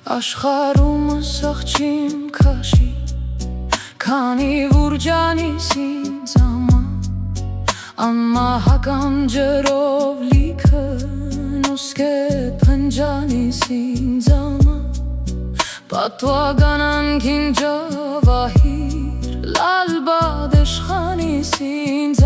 Աշխարհումս աղջիմ քաշի Քանի վուրջանիս ինձ Անմահական ջրով լիքը Նոսկե փնջանիս ինձ Պատուականանքին ջավահիր Լալբադ էշխանիս ինձ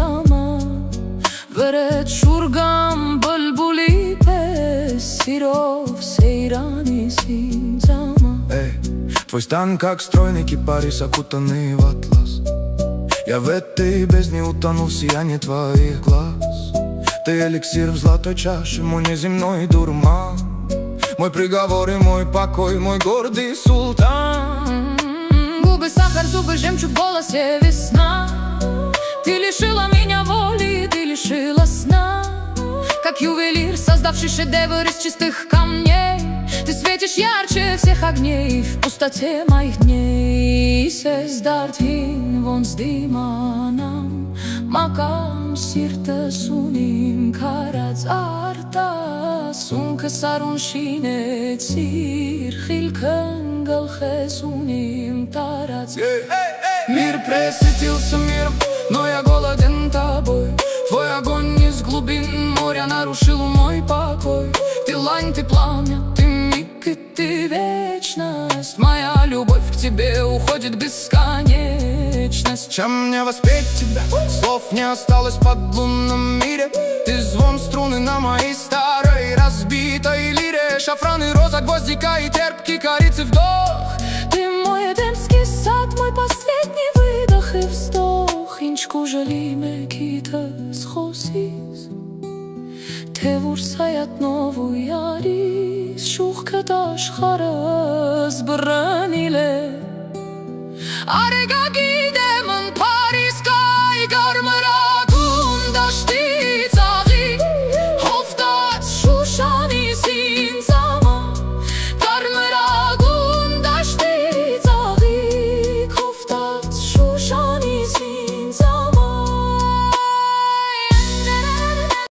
Վրետ շուրգամ բլբուլի պես Սիրով սեյրանիս ինձ Твой стан как стройный кипарис, окутанный в атлас. Я в этой бездне утонул в сиянии твоих глаз. Ты эликсир в золотой чаше, мой неземной дурман, мой приговор и мой покой, мой гордый султан. Губы сахар, зубы жемчуг, в голосе весна. Ты лишила меня воли, ты лишила сна. Как ювелир, создавший шедевр из чистых камней. Ты светишь ярче всех огней в пустоте моих дней. Сездартин вон с диманом Макам сирта суним карац арта Сунка сарун шинецир Хилкан галхесуним тарац Мир пресытился миром, но я голоден тобой. Твой огонь из глубин моря нарушил мой покой. Ты лань, ты пламя, ты миг и ты вечность. Моя любовь к тебе уходит в бесконечность. Чем мне воспеть тебя? Слов не осталось под лунном мире. Ты звон струны на моей старой разбитой лире. Шафран и роза, гвоздика и терпкий корицы вдох. Ты мой эдемский сад, мой последний выдох и вздох. Ինչ կուժելի մեկիտս խոսիս Թե որ սայատնով ու յարիս Շուխքդ աշխարհս բռնիլ է Արեգագի